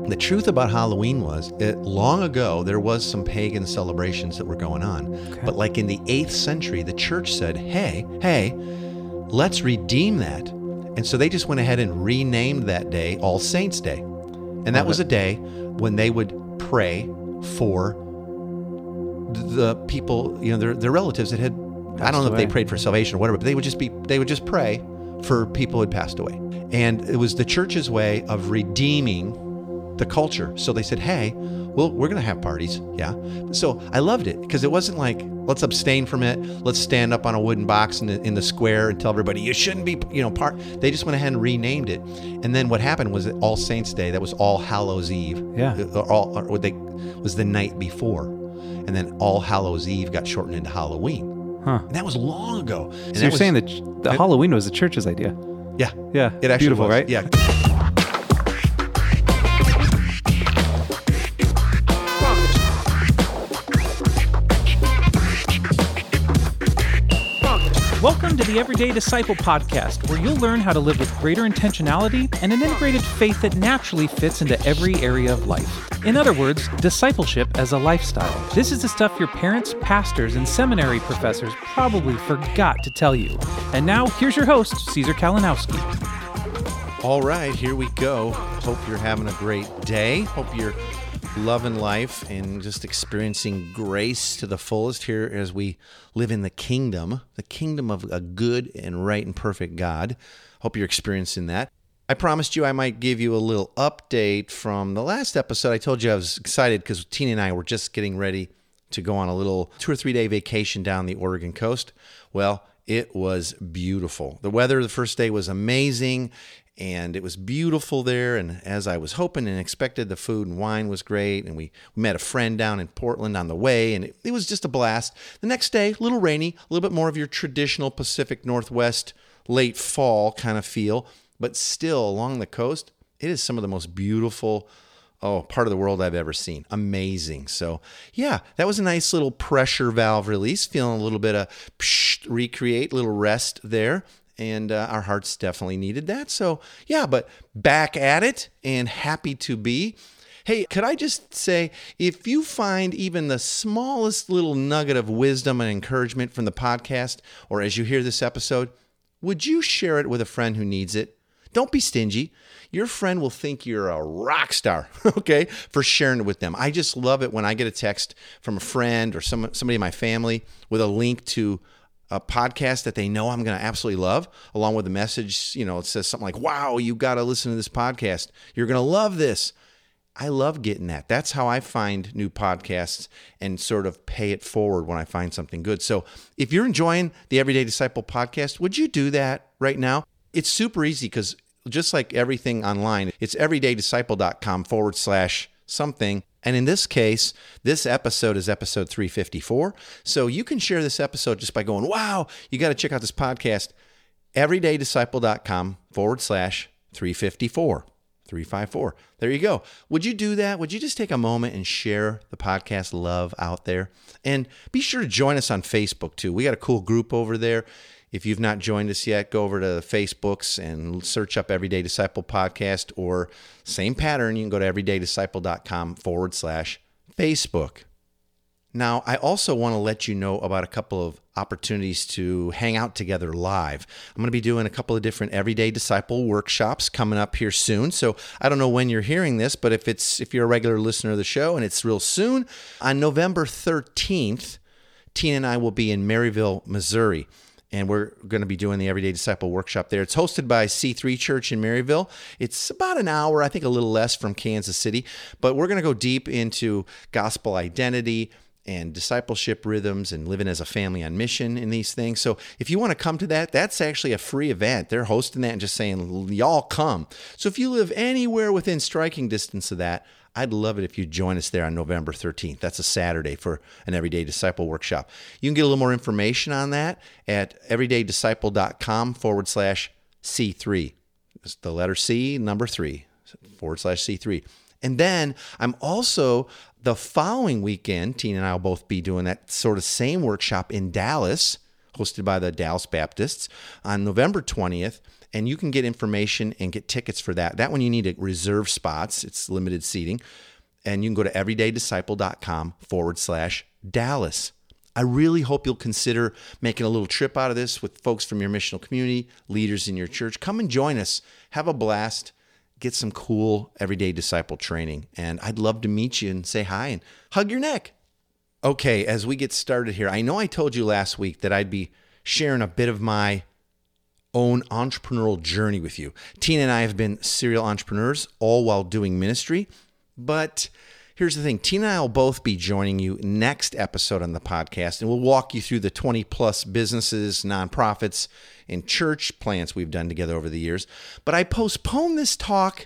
The truth about Halloween was, long ago, there was some pagan celebrations that were going on. Okay. But like in the 8th century, the church said, hey, let's redeem that. And so they just went ahead and renamed that day All Saints' Day. And that was a day when they would pray for the people, their relatives that had, I don't know if they prayed for salvation or whatever, but they would just pray for people who had passed away. And it was the church's way of redeeming the culture. So they said, hey, well, we're going to have parties. Yeah. So I loved it because it wasn't like, let's abstain from it. Let's stand up on a wooden box in the square and tell everybody you shouldn't be, They just went ahead and renamed it. And then what happened was All Saints' Day, that was All Hallows Eve. Yeah. Was the night before. And then All Hallows Eve got shortened into Halloween. Huh. And that was long ago. And so you're saying that the Halloween was the church's idea? Yeah. Yeah. It actually beautiful, was. Right? Yeah. Welcome to the Everyday Disciple Podcast, where you'll learn how to live with greater intentionality and an integrated faith that naturally fits into every area of life. In other words, discipleship as a lifestyle. This is the stuff your parents, pastors, and seminary professors probably forgot to tell you. And now, here's your host, Caesar Kalinowski. All right, here we go. Hope you're having a great day. Hope you're loving life and just experiencing grace to the fullest here as we live in the kingdom of a good and right and perfect God. Hope you're experiencing that. I promised you I might give you a little update from the last episode. I told you I was excited because Tina and I were just getting ready to go on a little 2 or 3 day vacation down the Oregon coast. Well, it was beautiful. The weather the first day was amazing. And it was beautiful there, and as I was hoping and expected, the food and wine was great, and we met a friend down in Portland on the way, and it was just a blast. The next day, a little rainy, a little bit more of your traditional Pacific Northwest late fall kind of feel, but still along the coast, it is some of the most beautiful part of the world I've ever seen. Amazing. So yeah, that was a nice little pressure valve release, feeling a little bit of recreate, little rest there. And our hearts definitely needed that. So yeah, but back at it and happy to be. Hey, could I just say, if you find even the smallest little nugget of wisdom and encouragement from the podcast, or as you hear this episode, would you share it with a friend who needs it? Don't be stingy. Your friend will think you're a rock star, okay, for sharing it with them. I just love it when I get a text from a friend or somebody in my family with a link to a podcast that they know I'm going to absolutely love, along with a message, it says something like, wow, you got to listen to this podcast. You're going to love this. I love getting that. That's how I find new podcasts and sort of pay it forward when I find something good. So if you're enjoying the Everyday Disciple podcast, would you do that right now? It's super easy because just like everything online, it's everydaydisciple.com/something. And in this case, this episode is episode 354. So you can share this episode just by going, wow, you got to check out this podcast, everydaydisciple.com/354. 354. There you go. Would you do that? Would you just take a moment and share the podcast love out there? And be sure to join us on Facebook too. We got a cool group over there. If you've not joined us yet, go over to the Facebooks and search up Everyday Disciple Podcast, or same pattern, you can go to everydaydisciple.com/Facebook. Now, I also want to let you know about a couple of opportunities to hang out together live. I'm going to be doing a couple of different Everyday Disciple workshops coming up here soon. So I don't know when you're hearing this, but if you're a regular listener of the show and it's real soon, on November 13th, Tina and I will be in Maryville, Missouri. And we're going to be doing the Everyday Disciple workshop there. It's hosted by C3 Church in Maryville. It's about an hour, I think a little less, from Kansas City. But we're going to go deep into gospel identity and discipleship rhythms and living as a family on mission in these things. So if you want to come to that, that's actually a free event. They're hosting that and just saying, y'all come. So if you live anywhere within striking distance of that, I'd love it if you join us there on November 13th. That's a Saturday for an Everyday Disciple workshop. You can get a little more information on that at everydaydisciple.com/C3. It's the letter C, number 3, /C3. And then I'm also, the following weekend, Tina and I will both be doing that sort of same workshop in Dallas, hosted by the Dallas Baptists, on November 20th. and you can get information and get tickets for that. That one you need to reserve spots. It's limited seating. And you can go to everydaydisciple.com/Dallas. I really hope you'll consider making a little trip out of this with folks from your missional community, leaders in your church. Come and join us. Have a blast. Get some cool Everyday Disciple training. And I'd love to meet you and say hi and hug your neck. Okay, as we get started here, I know I told you last week that I'd be sharing a bit of my own entrepreneurial journey with you. Tina and I have been serial entrepreneurs, all while doing ministry. But here's the thing. Tina and I will both be joining you next episode on the podcast, and we'll walk you through the 20-plus businesses, nonprofits, and church plants we've done together over the years. But I postponed this talk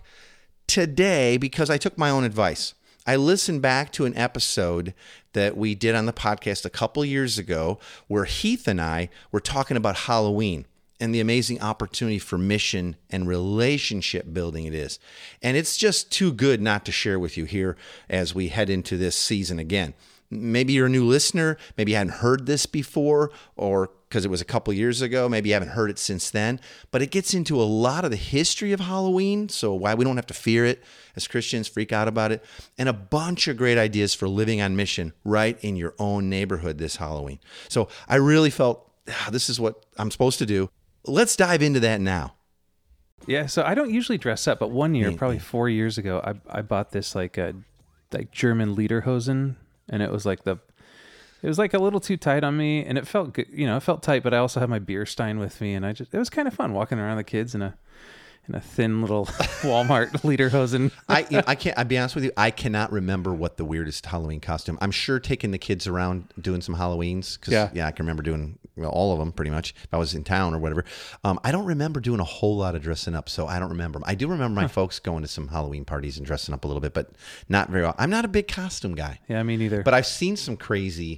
today because I took my own advice. I listened back to an episode that we did on the podcast a couple years ago where Heath and I were talking about Halloween and the amazing opportunity for mission and relationship building it is. And it's just too good not to share with you here as we head into this season again. Maybe you're a new listener, maybe you hadn't heard this before, or because it was a couple years ago, maybe you haven't heard it since then, but it gets into a lot of the history of Halloween, so why we don't have to fear it as Christians, freak out about it, and a bunch of great ideas for living on mission right in your own neighborhood this Halloween. So I really felt, this is what I'm supposed to do. Let's dive into that now. Yeah, so I don't usually dress up, but one year, probably 4 years ago, I bought this like German lederhosen, and it was like a little too tight on me, and it felt good, it felt tight, but I also had my beer stein with me, and it was kind of fun walking around the kids in a thin little Walmart lederhosen. I'll be honest with you, I cannot remember what the weirdest Halloween costume. I'm sure taking the kids around doing some Halloweens, because I can remember doing all of them pretty much if I was in town or whatever. I don't remember doing a whole lot of dressing up, so I don't remember. I do remember my folks going to some Halloween parties and dressing up a little bit, but not very well. I'm not a big costume guy. Yeah, me neither. But I've seen some crazy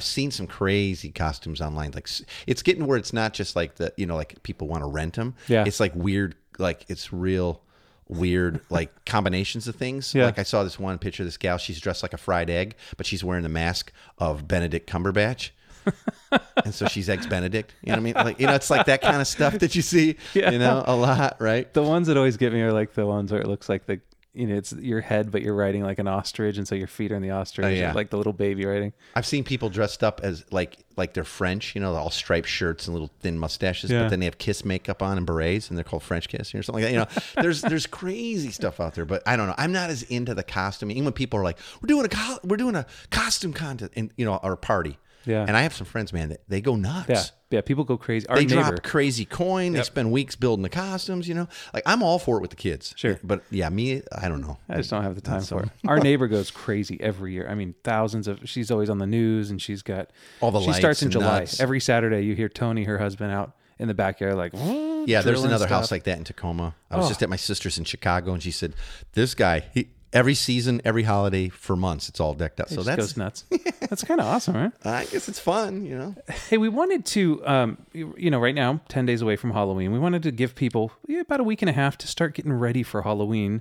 costumes online. Like, it's getting where it's not just like like people want to rent them. Yeah. It's like weird, like it's real weird, like combinations of things. Yeah. Like I saw this one picture of this gal, she's dressed like a fried egg, but she's wearing the mask of Benedict Cumberbatch. And so she's Eggs Benedict. You know what I mean? Like, it's like that kind of stuff that you see, a lot, right? The ones that always get me are like the ones where it looks like it's your head, but you're riding like an ostrich, and so your feet are in the ostrich, like the little baby riding. I've seen people dressed up as like they're French, all striped shirts and little thin mustaches, but then they have Kiss makeup on and berets, and they're called French Kiss or something like that. There's crazy stuff out there, but I don't know. I'm not as into the costume. Even when people are like, we're doing a costume contest, and or a party. Yeah. And I have some friends, man, that they go nuts. Yeah, people go crazy. They drop crazy coin. They spend weeks building the costumes, Like, I'm all for it with the kids. Sure. But yeah, me, I don't know. I just don't have the time for it. Our neighbor goes crazy every year. I mean, she's always on the news, and she's got all the lights. She starts in July. Nuts. Every Saturday, you hear Tony, her husband, out in the backyard like, yeah, there's another house like that in Tacoma. I was just at my sister's in Chicago, and she said, this guy, every season, every holiday for months, it's all decked out. So that goes nuts. That's kind of awesome, right? I guess it's fun, Hey, we wanted to, right now, 10 days away from Halloween, we wanted to give people about a week and a half to start getting ready for Halloween,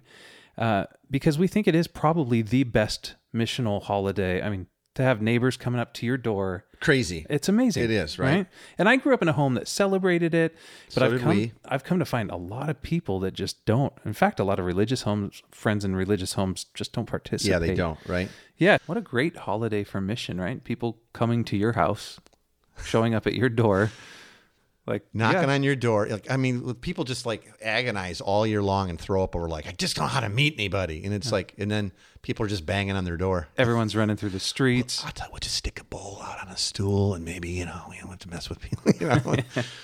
because we think it is probably the best missional holiday. I mean, to have neighbors coming up to your door. Crazy. It's amazing. It is, right? And I grew up in a home that celebrated it, but So I've come to find a lot of people that just don't. In fact, a lot of friends in religious homes just don't participate. Yeah, they don't, right? Yeah. What a great holiday for mission, right? People coming to your house, showing up at your door. Like knocking on your door. Like, I mean, people just like agonize all year long and throw up over like, I just don't know how to meet anybody. And it's like, and then people are just banging on their door. Everyone's running through the streets. I'll tell you what, just stick a bowl out on a stool and maybe, we don't want to mess with people.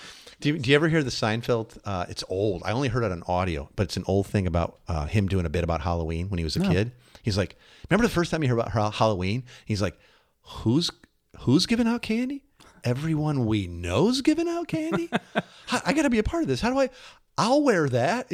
Do you ever hear the Seinfeld? It's old. I only heard it on audio, but it's an old thing about him doing a bit about Halloween when he was a kid. He's like, remember the first time you heard about Halloween? He's like, who's giving out candy? Everyone we know's giving out candy? I got to be a part of this. I'll wear that.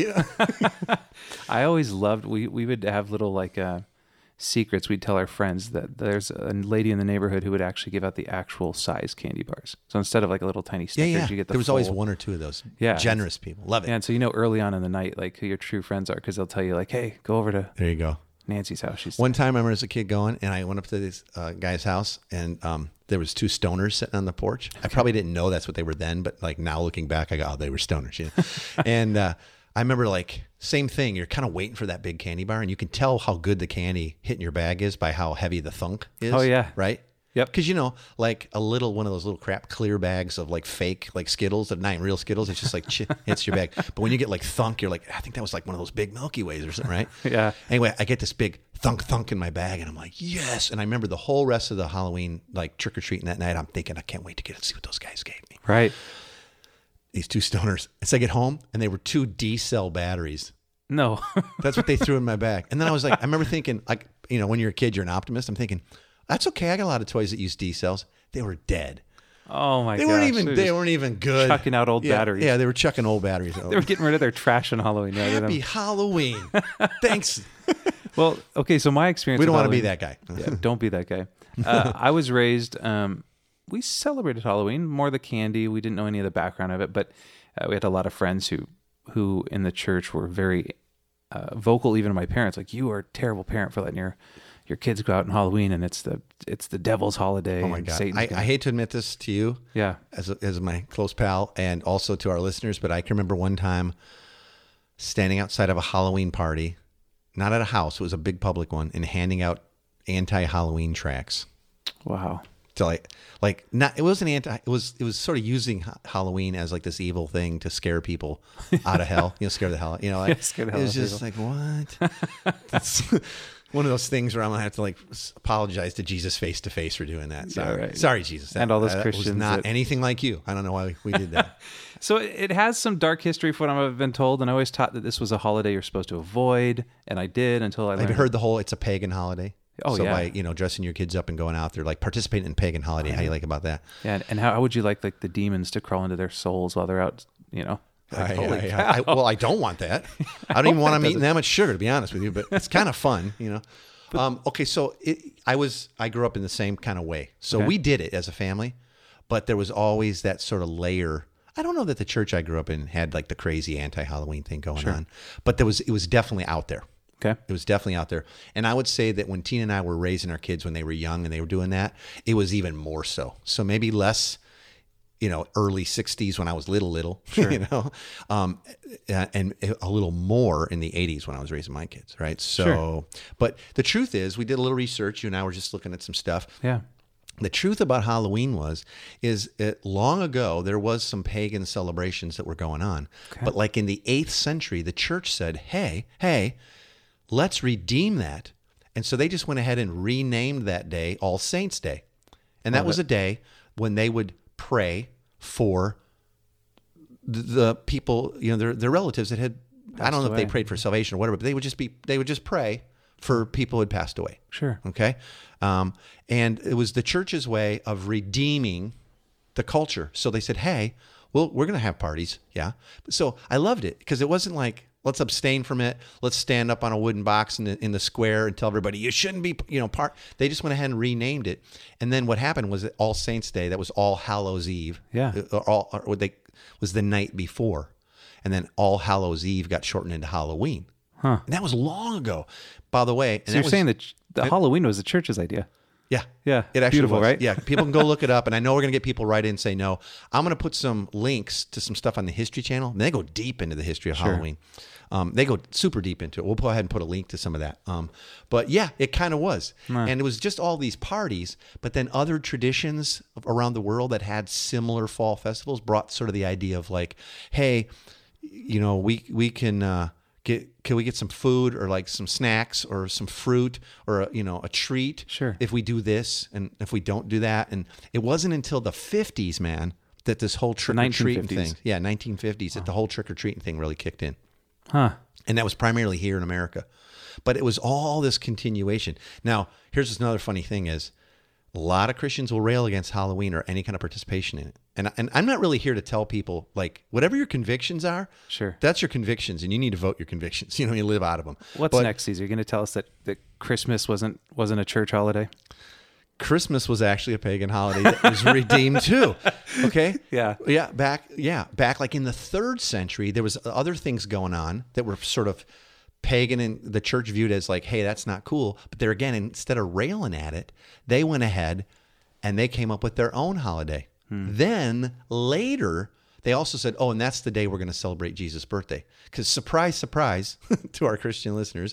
I always loved, we would have little secrets. We'd tell our friends that there's a lady in the neighborhood who would actually give out the actual size candy bars. So instead of like a little tiny Snickers, you get the There was always one or two of those. Yeah. Generous people. Love it. Yeah, and so early on in the night, like who your true friends are, because they'll tell you like, hey, go over to There you go. Nancy's house. One time I remember as a kid going, and I went up to this guy's house, and there was two stoners sitting on the porch. I probably didn't know that's what they were then, but like now looking back, I go, oh, they were stoners. And I remember like same thing. You're kind of waiting for that big candy bar, and you can tell how good the candy hitting your bag is by how heavy the thunk is. Oh, yeah. Right? Yep. Because, like one of those little crap clear bags of like fake like Skittles, that not even real Skittles. It's just like hits your bag. But when you get like thunk, you're like, I think that was like one of those big Milky Ways or something, right? Yeah. Anyway, I get this big thunk in my bag, and I'm like, yes. And I remember the whole rest of the Halloween like trick or treating that night. I'm thinking, I can't wait to see what those guys gave me. Right. These two stoners. And so I get home, and they were 2 D-cell batteries. No. That's what they threw in my bag. And then I was like, I remember thinking, like, when you're a kid, you're an optimist. I'm thinking, that's okay. I got a lot of toys that use D cells. They were dead. Oh my gosh. They weren't even good. Chucking out old batteries. Yeah, they were chucking old batteries. They were getting rid of their trash on Halloween. Happy Halloween. Thanks. Well, okay, so my experience. We don't with want to be Halloween- that guy. Yeah, don't be that guy. I was raised. We celebrated Halloween, more the candy. We didn't know any of the background of it, but we had a lot of friends who in the church were very vocal, even to my parents. Like, you are a terrible parent for letting your kids go out on Halloween, and it's the devil's holiday. Oh my God! I hate to admit this to you, as my close pal, and also to our listeners, but I can remember one time standing outside of a Halloween party, not at a house; it was a big public one, and handing out anti-Halloween tracts. Wow! So it wasn't anti. It was sort of using Halloween as like this evil thing to scare people out of hell. Scare the hell. Scare the hell it was just people. like what. It's one of those things where I'm gonna have to like apologize to Jesus face to face for doing that. Sorry, yeah, right. Sorry, Jesus. And all those that Christians was not anything like you. I don't know why we did that. So it has some dark history from what I've been told, and I always taught that this was a holiday you're supposed to avoid, and I did until I learned. I've heard the whole it's a pagan holiday. Oh, so yeah. by dressing your kids up and going out there, like participating in pagan holiday, how do you like about that? Yeah, and how would you like the demons to crawl into their souls while they're out? Holy cow. I don't want that. I don't even want them eating that much sugar, to be honest with you. But it's kind of fun, Okay, so I grew up in the same kind of way. So we did it as a family, but there was always that sort of layer. I don't know that the church I grew up in had like the crazy anti-Halloween thing going on, but it was definitely out there. Okay. It was definitely out there. And I would say that when Tina and I were raising our kids when they were young and they were doing that, it was even more so. So maybe less, early 60s when I was little, sure. And a little more in the 80s when I was raising my kids, right? So, sure. But the truth is, we did a little research. You and I were just looking at some stuff. Yeah. The truth about Halloween is that long ago, there was some pagan celebrations that were going on. Okay. But like in the 8th century, the church said, hey, let's redeem that. And so they just went ahead and renamed that day All Saints Day. And that was a day when they would pray for the people, their relatives that had, I don't know if they prayed for salvation or whatever, but they would just pray for people who had passed away. Sure. Okay. And it was the church's way of redeeming the culture. So they said, hey, well, we're going to have parties. Yeah. So I loved it because it wasn't like, let's abstain from it. Let's stand up on a wooden box in the square and tell everybody you shouldn't be, part. They just went ahead and renamed it. And then what happened was that All Saints Day, that was All Hallows Eve. Yeah. Was the night before. And then All Hallows Eve got shortened into Halloween. Huh. And that was long ago, by the way. So you're saying that Halloween was the church's idea? Yeah. Yeah. It actually beautiful, was. Right? Yeah. People can go look it up. And I know we're going to get people right in and say no. I'm going to put some links to some stuff on the History Channel. And they go deep into the history of Halloween. They go super deep into it. We'll go ahead and put a link to some of that. But yeah, it kind of was. And it was just all these parties. But then other traditions around the world that had similar fall festivals brought sort of the idea of like, hey, we can... Can we get some food or like some snacks or some fruit or a treat if we do this and if we don't do that? And it wasn't until the 50s, man, that this whole trick-or-treating thing, 1950s, that the whole trick-or-treating thing really kicked in. Huh. And that was primarily here in America. But it was all this continuation. Now, here's another funny thing is a lot of Christians will rail against Halloween or any kind of participation in it. And I'm not really here to tell people, like, whatever your convictions are, that's your convictions, and you need to vote your convictions. You live out of them. What's next, Caesar? You're going to tell us that Christmas wasn't a church holiday? Christmas was actually a pagan holiday that was redeemed too. Okay? Yeah. Back like in the 3rd century, there was other things going on that were sort of pagan and the church viewed as like, hey, that's not cool. But there again, instead of railing at it, they went ahead and they came up with their own holiday. Then later, they also said, oh, and that's the day we're going to celebrate Jesus' birthday. Because surprise, surprise to our Christian listeners,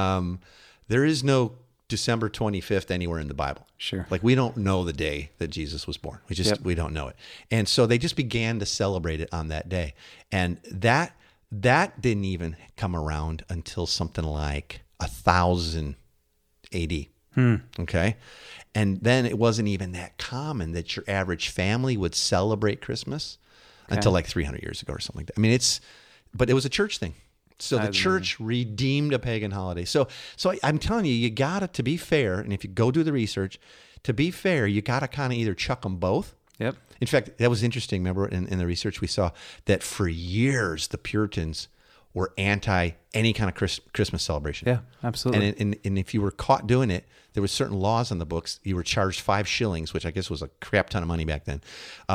there is no December 25th anywhere in the Bible. Sure. Like we don't know the day that Jesus was born. We don't know it. And so they just began to celebrate it on that day. And that didn't even come around until something like 1000 AD. Okay. And then it wasn't even that common that your average family would celebrate Christmas until like 300 years ago or something like that. I mean, but it was a church thing. So the church redeemed a pagan holiday. So I'm telling you, you got to be fair. And if you go do the research, to be fair, you got to kind of either chuck them both. Yep. In fact, that was interesting. Remember in the research we saw that for years, the Puritans were anti any kind of Christmas celebration. Yeah, absolutely. And if you were caught doing it, there was certain laws on the books. You were charged 5 shillings, which I guess was a crap ton of money back then,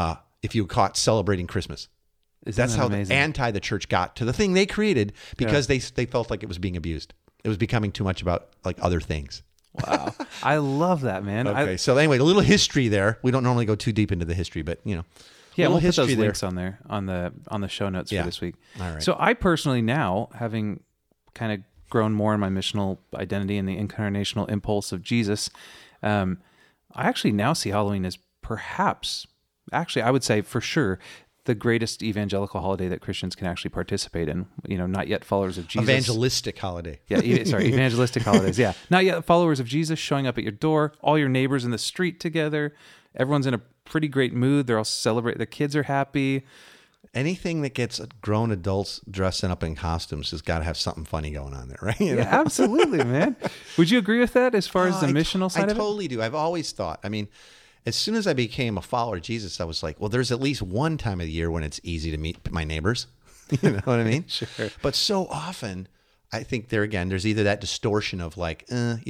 if you were caught celebrating Christmas. That's how anti the church got to the thing they created because they felt like it was being abused. It was becoming too much about like other things. Wow. I love that, man. Okay. So anyway, a little history there. We don't normally go too deep into the history, but yeah, we'll put those links on there on the show notes for this week. All right. So I personally now, having kind of grown more in my missional identity and the incarnational impulse of Jesus, I actually now see Halloween as perhaps, actually, I would say for sure, the greatest evangelical holiday that Christians can actually participate in. Not yet followers of Jesus. Evangelistic holiday. Yeah, evangelistic holidays. Yeah, not yet followers of Jesus showing up at your door, all your neighbors in the street together. Everyone's in a pretty great mood. They're all celebrating. The kids are happy. Anything that gets grown adults dressing up in costumes has got to have something funny going on there, right? Yeah, absolutely, man. Would you agree with that as far as the missional side of it? I totally do. I've always thought, I mean, as soon as I became a follower of Jesus, I was like, well, there's at least one time of the year when it's easy to meet my neighbors. You know what I mean? Sure. But so often, I think there's either that distortion of like,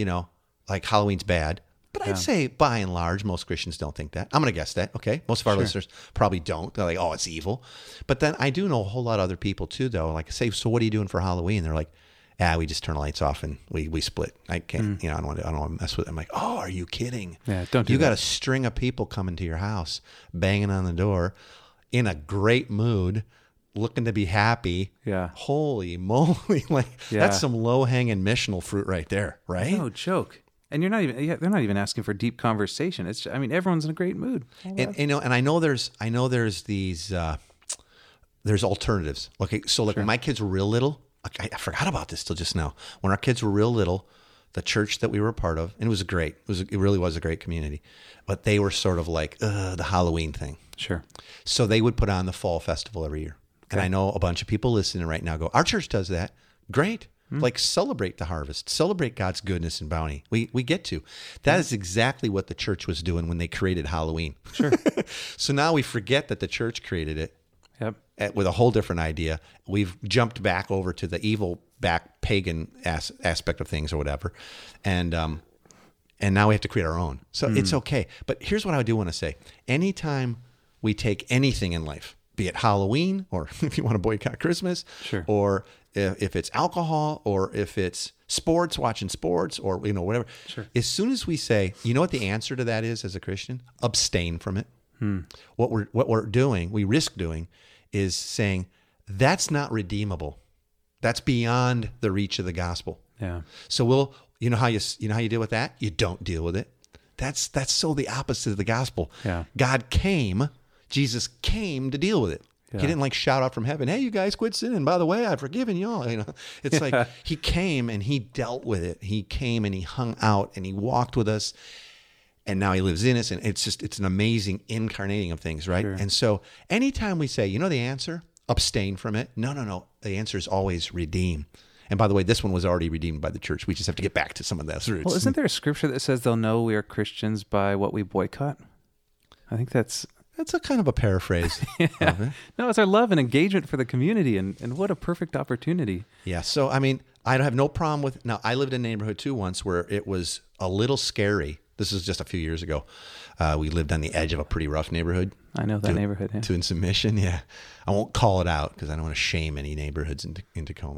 like Halloween's bad. But I'd say by and large, most Christians don't think that. I'm going to guess that. Okay. Most of our listeners probably don't. They're like, oh, it's evil. But then I do know a whole lot of other people too, though. Like say, so what are you doing for Halloween? They're like, we just turn the lights off and we split. I can't, I don't want to mess with it. I'm like, oh, are you kidding? Yeah, don't do that. You got a string of people coming to your house, banging on the door, in a great mood, looking to be happy. Yeah. Holy moly. That's some low-hanging missional fruit right there, right? No joke. And they're not even asking for deep conversation. It's everyone's in a great mood. And I know there's these, there's alternatives. Okay. So when my kids were real little, I forgot about this till just now. When our kids were real little, the church that we were a part of, and it was great. It really was a great community, but they were sort of like the Halloween thing. Sure. So they would put on the fall festival every year. Okay. And I know a bunch of people listening right now go, our church does that. Great. Like celebrate the harvest, celebrate God's goodness and bounty. We get to. That is exactly what the church was doing when they created Halloween. Sure. So now we forget that the church created it. Yep. With a whole different idea. We've jumped back over to the evil back pagan aspect of things or whatever. And now we have to create our own. So it's okay. But here's what I do want to say. Anytime we take anything in life, be it Halloween or if you want to boycott Christmas, sure, or if it's alcohol or if it's sports, watching sports or whatever. Sure. As soon as we say, you know what the answer to that is as a Christian? Abstain from it. What we're doing, we risk doing, is saying that's not redeemable. That's beyond the reach of the gospel. Yeah. So you know how you deal with that? You don't deal with it. That's so the opposite of the gospel. Yeah. Jesus came to deal with it. Yeah. He didn't shout out from heaven, hey, you guys quit sinning. By the way, I've forgiven y'all. It's like he came and he dealt with it. He came and he hung out and he walked with us. And now he lives in us. And it's an amazing incarnating of things, right? Sure. And so anytime we say, the answer, abstain from it. No. The answer is always redeem. And by the way, this one was already redeemed by the church. We just have to get back to some of those roots. Well, isn't there a scripture that says they'll know we are Christians by what we boycott? I think that's a kind of a paraphrase. Yeah. Of it. No, it's our love and engagement for the community, and what a perfect opportunity. Yeah. So, I have no problem with. Now, I lived in a neighborhood too once where it was a little scary. This is just a few years ago. We lived on the edge of a pretty rough neighborhood. I know that neighborhood. Yeah. To Submission. Yeah. I won't call it out because I don't want to shame any neighborhoods in Tacoma.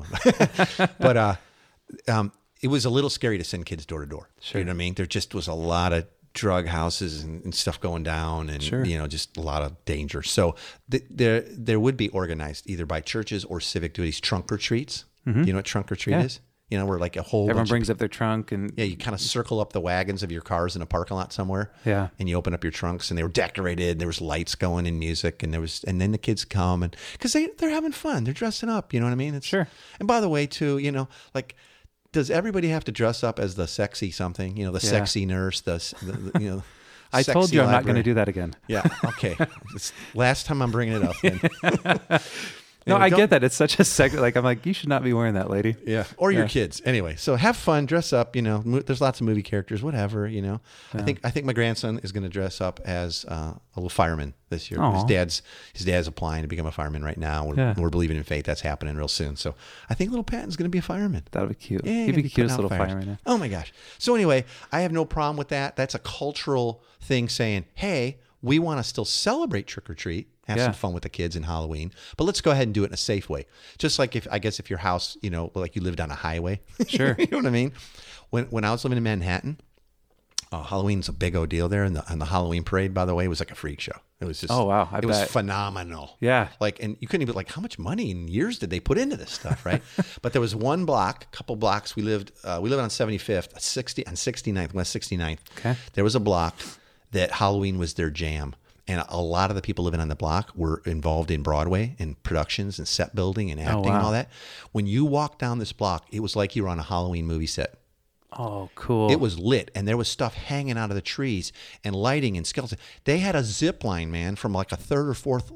But it was a little scary to send kids door to door. Sure. You know what I mean? There just was a lot of drug houses and stuff going down, and Sure. just a lot of danger. So there would be organized either by churches or civic duties trunk or treats. You know what trunk or treat is? Where like a whole Everyone bunch brings up their trunk and you kind of circle up the wagons of your cars in a parking lot somewhere. Yeah. And you open up your trunks, and they were decorated. There was lights going and music, and then the kids come, and because they're having fun, they're dressing up. You know what I mean? Sure. And by the way, too, like, does everybody have to dress up as the sexy something? The sexy nurse, the I told sexy you I'm not going to librarian. do that again. Yeah. Okay. It's last time I'm bringing it up. Then. No, Anyway, I get that. It's such a like, I'm like, you should not be wearing that, lady. Yeah. Or your kids. Anyway, so have fun, dress up, there's lots of movie characters, whatever, I think my grandson is going to dress up as a little fireman this year. Aw. His dad's applying to become a fireman right now. We're believing in faith. That's happening real soon. So I think little Patton's going to be a fireman. That'll be cute. Yeah, He'd be the cutest putting little out fires. fireman. Oh my gosh. So anyway, I have no problem with that. That's a cultural thing saying, hey, we want to still celebrate trick or treat, have some fun with the kids in Halloween, but let's go ahead and do it in a safe way. Just like if your house, like you lived on a highway. Sure. You know what I mean? When I was living in Manhattan, Halloween's a big old deal there, and the Halloween parade, by the way, was like a freak show. It was just it was phenomenal. Yeah. Like, and you couldn't even how much money and years did they put into this stuff, right? But there was one block, couple blocks. We lived on 75th, 69th, West 69th. Okay. There was a block that Halloween was their jam. And a lot of the people living on the block were involved in Broadway and productions and set building and acting and all that. When you walked down this block, it was like you were on a Halloween movie set. Oh, cool. It was lit, and there was stuff hanging out of the trees and lighting and skeletons. They had a zip line, man, from like a third or fourth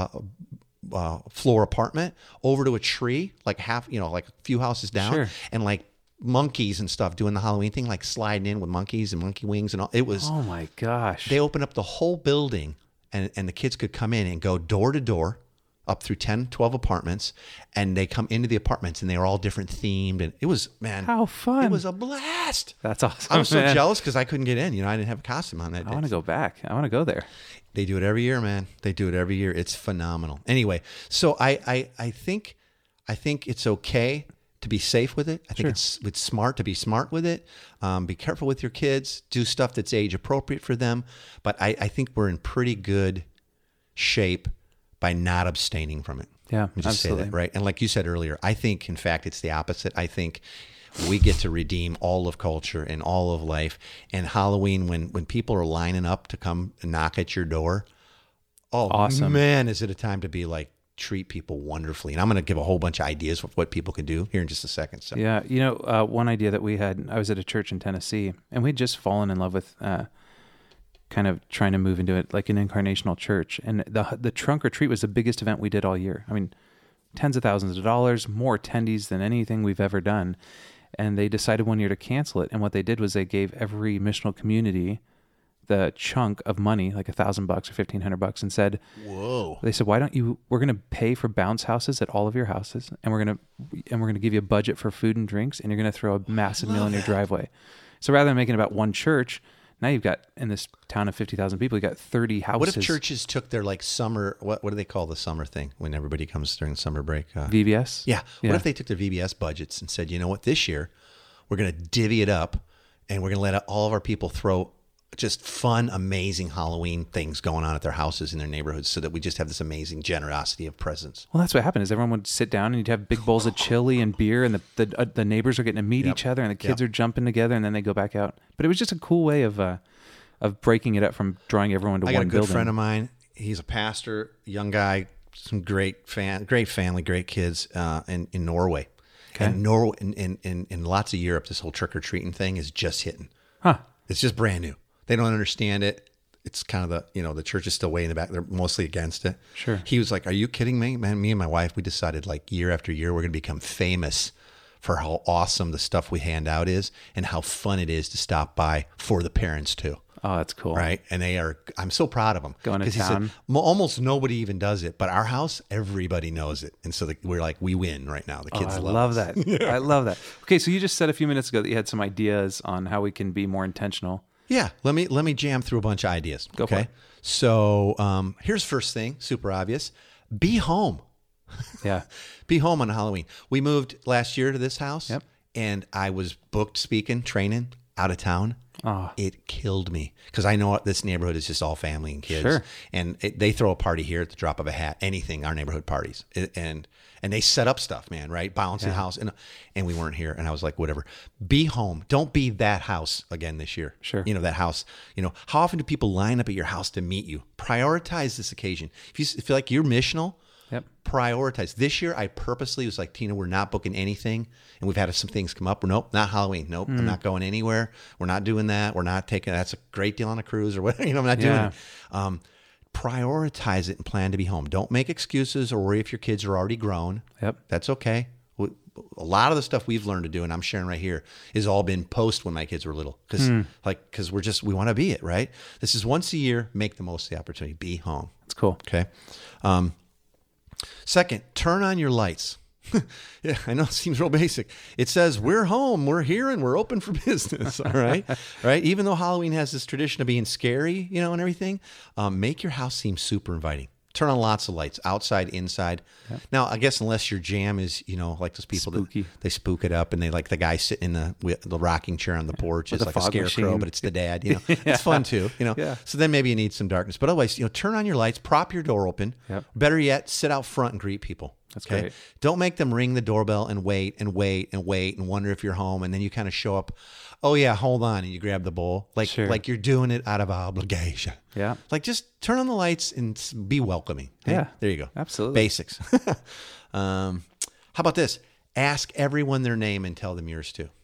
floor apartment over to a tree, like like a few houses down, Sure. and like monkeys and stuff doing the Halloween thing, like sliding in with monkeys and monkey wings and all. It was. Oh my gosh. They opened up the whole building, and the kids could come in and go door to door up through 10, 12 apartments, and they come into the apartments, and they were all different themed, and it was, man. How fun. It was a blast. That's awesome. I was so man. jealous because I couldn't get in. I didn't have a costume on that day. I want to go back. I want to go there. They do it every year, man. They do it every year. It's phenomenal. Anyway, so I think it's okay to be safe with it. I think it's smart to be smart with it. Be careful with your kids. Do stuff that's age appropriate for them. But I think we're in pretty good shape by not abstaining from it. Yeah, Let me just absolutely. say that, right? And like you said earlier, I think, in fact, it's the opposite. I think we get to redeem all of culture and all of life. And Halloween, when people are lining up to come knock at your door, Awesome. man, is it a time to be like, treat people wonderfully. And I'm going to give a whole bunch of ideas of what people can do here in just a second. So. Yeah. One idea that we had, I was at a church in Tennessee, and we'd just fallen in love with kind of trying to move into it like an incarnational church. And the trunk or treat was the biggest event we did all year. I mean, tens of thousands of dollars, more attendees than anything we've ever done. And they decided one year to cancel it. And what they did was they gave every missional community the chunk of money, like $1,000 or $1,500, and said, Whoa. They said, why don't you, we're going to pay for bounce houses at all of your houses. And we're going to give you a budget for food and drinks. And you're going to throw a massive meal in your driveway. So rather than making it about one church, now you've got, in this town of 50,000 people, you got 30 houses. What if churches took their like summer, what do they call the summer thing when everybody comes during summer break? VBS? Yeah. What if they took their VBS budgets and said, you know what, this year we're going to divvy it up, and we're going to let all of our people throw just fun, amazing Halloween things going on at their houses in their neighborhoods, so that we just have this amazing generosity of presents. Well, that's what happened is everyone would sit down and you'd have big bowls of chili and beer, and the neighbors are getting to meet each other, and the kids are jumping together, and then they go back out. But it was just a cool way of breaking it up from drawing everyone to one building. I got a good friend of mine. He's a pastor, young guy, some great family, great kids in Norway. Okay. And Norway, in lots of Europe, this whole trick-or-treating thing is just hitting. Huh. It's just brand new. They don't understand it. It's kind of the church is still way in the back. They're mostly against it. Sure. He was like, are you kidding me? Man, me and my wife, we decided like year after year, we're going to become famous for how awesome the stuff we hand out is and how fun it is to stop by for the parents too. Oh, that's cool. Right. And I'm so proud of them. Going to 'Cause he said, town. almost nobody even does it, but our house, everybody knows it. And so we're like, we win right now. The kids I love love us. that. I love that. Okay, so you just said a few minutes ago that you had some ideas on how we can be more intentional. Yeah, let me jam through a bunch of ideas. Go for it. So here's first thing, super obvious. Be home. Yeah. Be home on Halloween. We moved last year to this house. Yep. And I was booked speaking, training out of town, Oh. it killed me because I know this neighborhood is just all family and kids. Sure. And they throw a party here at the drop of a hat, anything, our neighborhood parties. And they set up stuff, man, right? Bouncing house. And we weren't here. And I was like, whatever. Be home. Don't be that house again this year. Sure. That house. How often do people line up at your house to meet you? Prioritize this occasion. If you feel like you're missional, Yep. prioritize. This year, I purposely was like, Tina, we're not booking anything. And we've had some things come up. Nope, not Halloween. Nope, I'm not going anywhere. We're not doing that. We're not taking, that's a great deal on a cruise or whatever. I'm not doing it. Prioritize it and plan to be home. Don't make excuses or worry if your kids are already grown. Yep. That's okay. A lot of the stuff we've learned to do, and I'm sharing right here, has all been post when my kids were little. Because we want to be it, right? This is once a year. Make the most of the opportunity. Be home. That's cool. Okay. Second, turn on your lights. Yeah, I know it seems real basic. It says we're home, we're here, and we're open for business. All right, right. Even though Halloween has this tradition of being scary, and everything, make your house seem super inviting. Turn on lots of lights, outside, inside. Yep. Now, I guess unless your jam is, like those people Spooky. that they spook it up and they like the guy sitting in the rocking chair on the porch is like a scarecrow, machine. but it's the dad. It's fun too. Yeah. So then maybe you need some darkness. But otherwise, turn on your lights, prop your door open. Yep. Better yet, sit out front and greet people. That's great. Don't make them ring the doorbell and wait and wait and wait and wonder if you're home, and then you kind of show up. Oh yeah, hold on, and you grab the bowl like you're doing it out of obligation. Yeah. Like just turn on the lights and be welcoming. Okay? Yeah. There you go. Absolutely. Basics. How about this? Ask everyone their name and tell them yours too.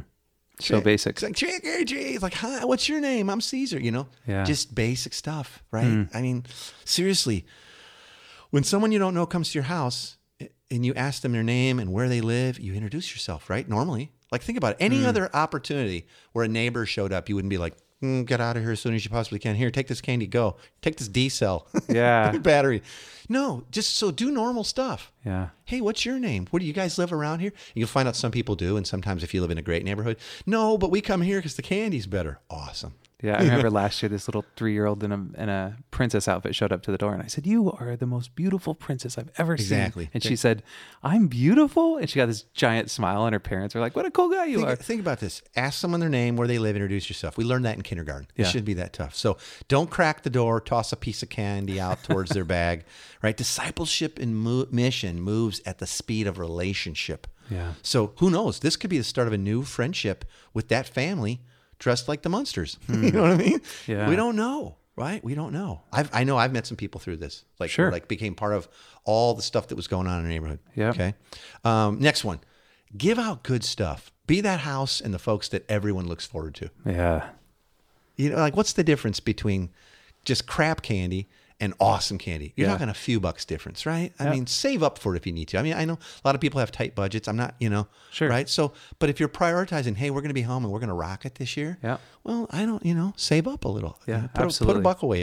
So basic. It's like, it's like, hi, what's your name? I'm Caesar, Yeah. Just basic stuff, right? I mean, seriously, when someone you don't know comes to your house and you ask them their name and where they live, you introduce yourself, right? Normally. Like, think about it. Any other opportunity where a neighbor showed up, you wouldn't be like, get out of here as soon as you possibly can. Here, take this candy, go. Take this D cell. Yeah. Battery. No, just so do normal stuff. Yeah. Hey, what's your name? What do you guys live around here? You'll find out some people do, and sometimes if you live in a great neighborhood, no, but we come here because the candy's better. Awesome. Yeah, I remember last year this little 3-year-old in a princess outfit showed up to the door, and I said, "You are the most beautiful princess I've ever seen." Exactly. And she said, "I'm beautiful," and she got this giant smile, and her parents were like, "What a cool guy you are." Think about this. Ask someone their name, where they live, introduce yourself. We learned that in kindergarten. It Yeah. shouldn't be that tough. So don't crack the door, toss a piece of candy out towards their bag, right? Discipleship and mission moves at the speed of relationship. Yeah. So who knows? This could be the start of a new friendship with that family dressed like the Munsters. You know what I mean? Yeah. We don't know, right? We don't know. I know I've met some people through this, like, Sure. who, like became part of all the stuff that was going on in the neighborhood. Yeah. Okay. Next one, give out good stuff. Be that house and the folks that everyone looks forward to. Yeah. Like what's the difference between just crap candy and awesome candy? You're Yeah. talking a few bucks difference, right? I Yeah. mean, save up for it if you need to. I mean, I know a lot of people have tight budgets. I'm not, Sure. right? So, but if you're prioritizing, hey, we're going to be home and we're going to rock it this year. Yeah. Well, I don't, save up a little. Yeah, Put a absolutely. buck away,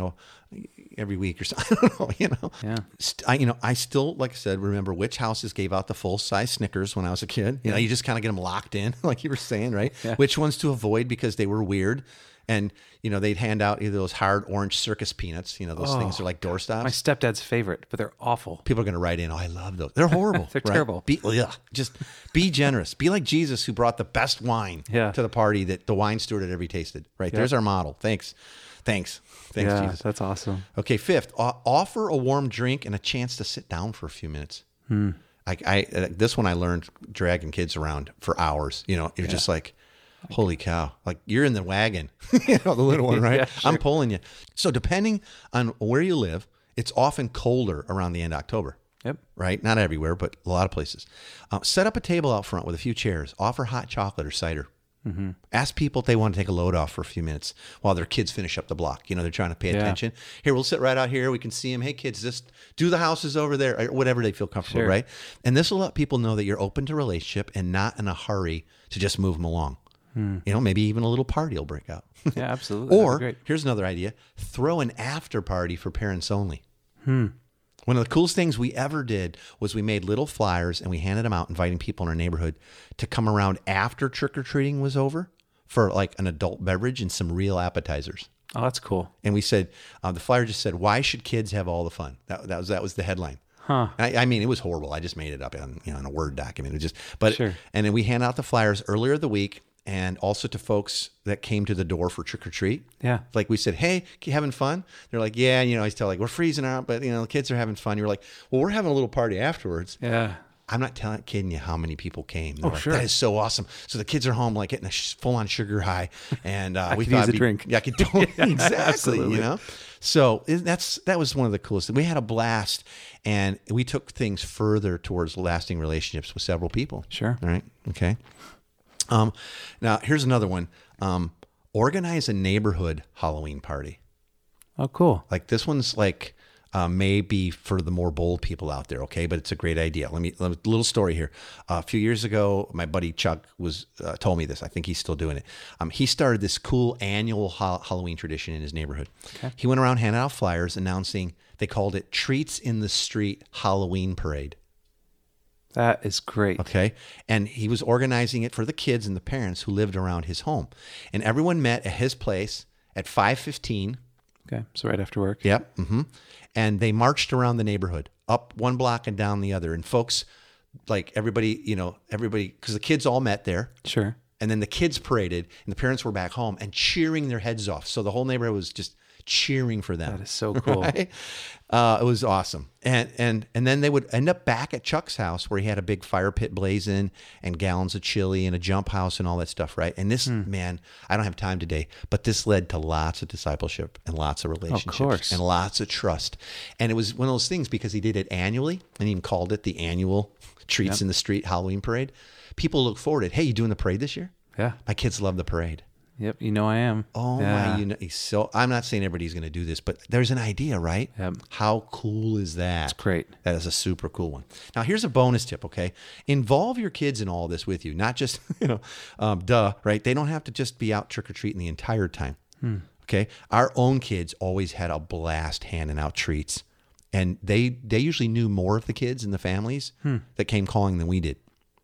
every week or so. I don't know, Yeah. I still, like I said, remember which houses gave out the full size Snickers when I was a kid. You just kind of get them locked in, like you were saying, right? Yeah. Which ones to avoid because they were weird. And, they'd hand out either those hard orange circus peanuts, those things are like doorstops. My stepdad's favorite, but they're awful. People are going to write in, oh, I love those. They're horrible. They're right? terrible. Just be generous. Be like Jesus, who brought the best wine Yeah. to the party that the wine steward had ever tasted. Right? Yep. There's our model. Thanks, Yeah, Jesus. that's awesome. Okay, fifth, offer a warm drink and a chance to sit down for a few minutes. This one I learned dragging kids around for hours. It was just like, holy cow! Like you're in the wagon, the little one, right? Yeah, sure. I'm pulling you. So depending on where you live, it's often colder around the end of October. Yep. Right? Not everywhere, but a lot of places. Set up a table out front with a few chairs. Offer hot chocolate or cider. Mm-hmm. Ask people if they want to take a load off for a few minutes while their kids finish up the block. They're trying to pay attention. Here, we'll sit right out here. We can see them. Hey, kids, just do the houses over there, or whatever they feel comfortable, Sure. right? And this will let people know that you're open to relationship and not in a hurry to just move them along. Maybe even a little party will break out. Yeah, absolutely. That'd be Or great. here's another idea: throw an after party for parents only. One of the coolest things we ever did was we made little flyers and we handed them out, inviting people in our neighborhood to come around after trick or treating was over for like an adult beverage and some real appetizers. Oh, that's cool. And we said, the flyer just said, "Why should kids have all the fun?" That was the headline. Huh. I mean, it was horrible. I just made it up in a Word document. It was just, but Sure. and then we hand out the flyers earlier the week. and also to folks that came to the door for trick or treat. Yeah. Like we said, hey, you having fun? They're like, yeah. And, I tell like, we're freezing out, but the kids are having fun. You're like, well, we're having a little party afterwards. Yeah. I'm not kidding you how many people came. They're like, sure. that is so awesome. So the kids are home, like getting a full-on sugar high, and we could thought use a drink. Yeah, I could totally exactly. Absolutely. So that was one of the coolest. We had a blast, and we took things further towards lasting relationships with several people. Sure. All right. Okay. Now here's another one. Organize a neighborhood Halloween party. Oh, cool. Like this one's like. Maybe for the more bold people out there, okay? But it's a great idea. Let me a little story here. A few years ago, my buddy Chuck was told me this. I think he's still doing it. He started this cool annual Halloween tradition in his neighborhood. Okay. He went around handing out flyers announcing, they called it Treats in the Street Halloween Parade. That is great. Okay. And he was organizing it for the kids and the parents who lived around his home. And everyone met at his place at 5:15. Okay. So right after work. Yep. Mm-hmm. And they marched around the neighborhood, up one block and down the other. And folks, like everybody, because the kids all met there. Sure. And then the kids paraded and the parents were back home and cheering their heads off. So the whole neighborhood was just cheering for them. That is so cool. Right? It was awesome. And then they would end up back at Chuck's house where he had a big fire pit blazing and gallons of chili and a jump house and all that stuff, right? And this, man, I don't have time today, but this led to lots of discipleship and lots of relationships and lots of trust. And it was one of those things because he did it annually and he even called it the annual Treats in the Street Halloween Parade. People look forward to it. Hey, you doing the parade this year? Yeah. My kids love the parade. Yep, I am. Oh my! So I'm not saying everybody's going to do this, but there's an idea, right? Yep. How cool is that? It's great. That is a super cool one. Now here's a bonus tip. Okay, involve your kids in all this with you, not just right? They don't have to just be out trick or treating the entire time. Okay, our own kids always had a blast handing out treats, and they usually knew more of the kids and the families that came calling than we did.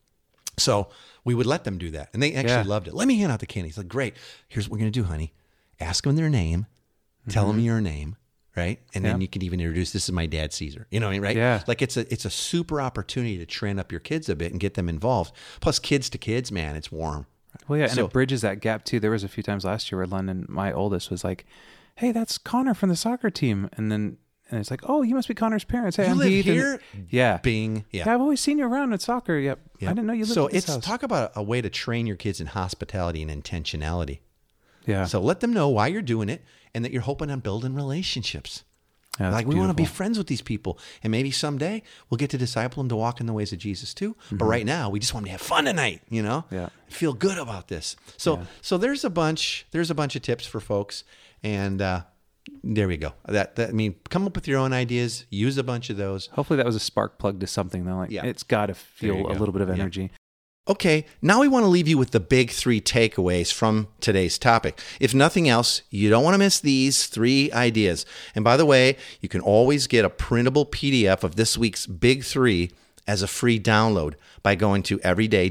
So we would let them do that. And they actually loved it. Let me hand out the candy. It's like, great. Here's what we're going to do, honey. Ask them their name. Tell them your name, right? And then you can even introduce, this is my dad, Caesar. You know what I mean, right? Yeah. Like it's a super opportunity to train up your kids a bit and get them involved. Plus kids to kids, man, it's warm. Well, yeah, and it bridges that gap too. There was a few times last year where London, my oldest, was like, hey, that's Connor from the soccer team. And it's like, oh, you must be Connor's parents. Hey, You I'm live Heath. here? Yeah. Bing. Yeah. Yeah, I've always seen you around at soccer. Yep. I didn't know you lived at this house. Talk about a way to train your kids in hospitality and intentionality. Yeah. So let them know why you're doing it and that you're hoping on building relationships. Yeah, like we want to be friends with these people. And maybe someday we'll get to disciple them to walk in the ways of Jesus too. But right now we just want to have fun tonight, Yeah. Feel good about this. So there's a bunch of tips for folks. And there we go. Come up with your own ideas, use a bunch of those. Hopefully that was a spark plug to something though. Like it's got to feel a little bit of energy. Okay, now we want to leave you with the big 3 takeaways from today's topic. If nothing else, you don't want to miss these 3 ideas. And by the way, you can always get a printable PDF of this week's big 3 as a free download by going to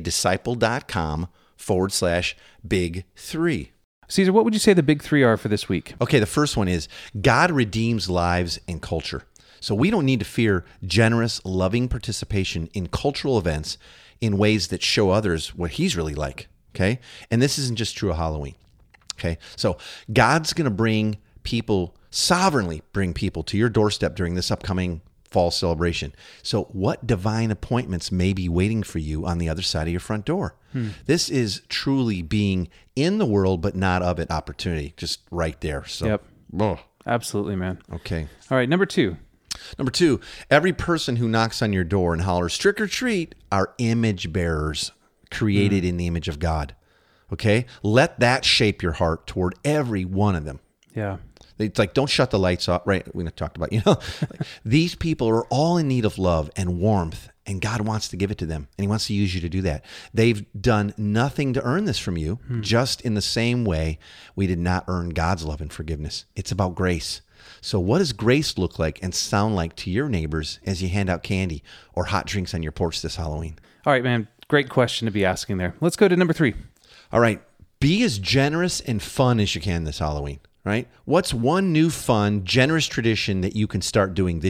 everydaydisciple.com/big3. Caesar, what would you say the big 3 are for this week? Okay, the first one is God redeems lives and culture. So we don't need to fear generous, loving participation in cultural events in ways that show others what he's really like, okay? And this isn't just true of Halloween, okay? So God's going to sovereignly bring people to your doorstep during this upcoming fall celebration. So what divine appointments may be waiting for you on the other side of your front door? This is truly being in the world but not of it opportunity, just right there. So, Absolutely, man. Okay. All right, number 2. Number 2, every person who knocks on your door and hollers, trick or treat, are image bearers created in the image of God. Okay? Let that shape your heart toward every one of them. Yeah. It's like, don't shut the lights off, right? We talked about, these people are all in need of love and warmth, and God wants to give it to them, and he wants to use you to do that. They've done nothing to earn this from you, just in the same way we did not earn God's love and forgiveness. It's about grace. So what does grace look like and sound like to your neighbors as you hand out candy or hot drinks on your porch this Halloween? All right, man. Great question to be asking there. Let's go to number 3. All right. Be as generous and fun as you can this Halloween, right? What's one new fun, generous tradition that you can start doing this year?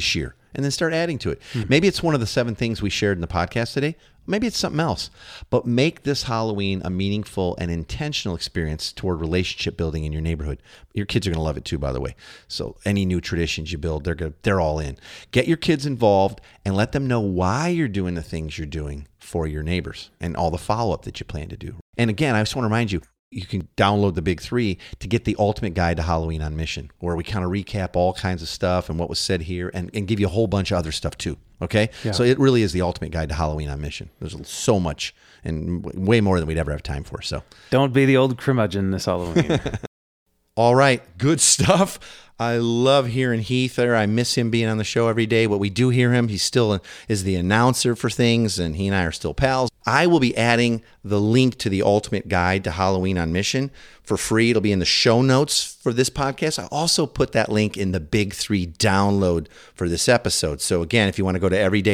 and then start adding to it. Maybe it's one of the 7 things we shared in the podcast today. Maybe it's something else. But make this Halloween a meaningful and intentional experience toward relationship building in your neighborhood. Your kids are going to love it too, by the way. So any new traditions you build, they're all in. Get your kids involved and let them know why you're doing the things you're doing for your neighbors and all the follow-up that you plan to do. And again, I just want to remind you, you can download the Big 3 to get the ultimate guide to Halloween on Mission, where we kind of recap all kinds of stuff and what was said here and give you a whole bunch of other stuff too. Okay? Yeah. So it really is the ultimate guide to Halloween on Mission. There's so much and way more than we'd ever have time for. So don't be the old curmudgeon this Halloween. All right. Good stuff. I love hearing Heath there. I miss him being on the show every day. But we do hear him. He still is the announcer for things, and he and I are still pals. I will be adding the link to the ultimate guide to Halloween on Mission for free. It'll be in the show notes for this podcast. I also put that link in the Big 3 download for this episode. So again, if you want to go to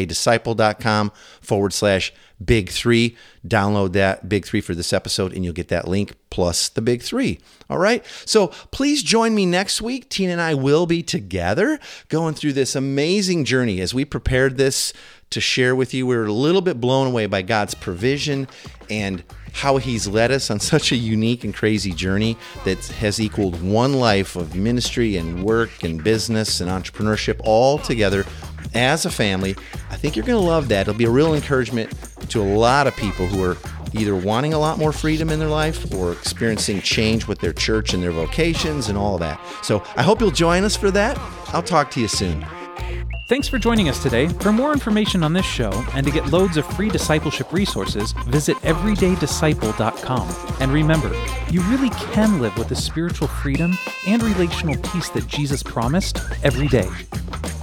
everydaydisciple.com/Big 3, download that Big 3 for this episode, and you'll get that link plus the Big 3. All right. So please join me next week. Tina and I will be together going through this amazing journey. As we prepared this to share with you, we were a little bit blown away by God's provision and how he's led us on such a unique and crazy journey that has equaled one life of ministry and work and business and entrepreneurship all together as a family. I think you're going to love that. It'll be a real encouragement to a lot of people who are either wanting a lot more freedom in their life or experiencing change with their church and their vocations and all of that. So I hope you'll join us for that. I'll talk to you soon. Thanks for joining us today. For more information on this show and to get loads of free discipleship resources, visit everydaydisciple.com. And remember, you really can live with the spiritual freedom and relational peace that Jesus promised every day.